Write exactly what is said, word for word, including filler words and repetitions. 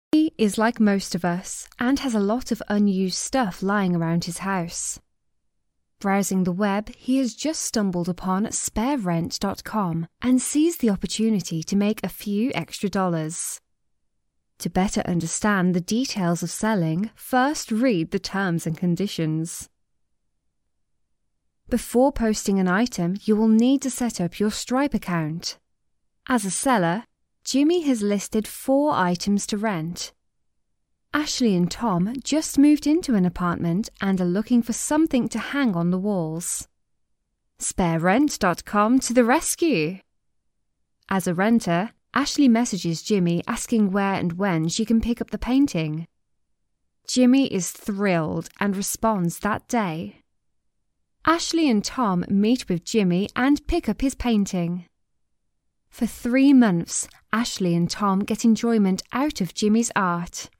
He is like most of us and has a lot of unused stuff lying around his house. Browsing the web, he has just stumbled upon spare rent dot com and sees the opportunity to make a few extra dollars. To better understand the details of selling, first read the terms and conditions. Before posting an item, you will need to set up your Stripe account. As a seller, Jimmy has listed four items to rent. Ashley and Tom just moved into an apartment and are looking for something to hang on the walls. spare rent dot com to the rescue! As a renter, Ashley messages Jimmy asking where and when she can pick up the painting. Jimmy is thrilled and responds that day. Ashley and Tom meet with Jimmy and pick up his painting. For three months, Ashley and Tom get enjoyment out of Jimmy's art.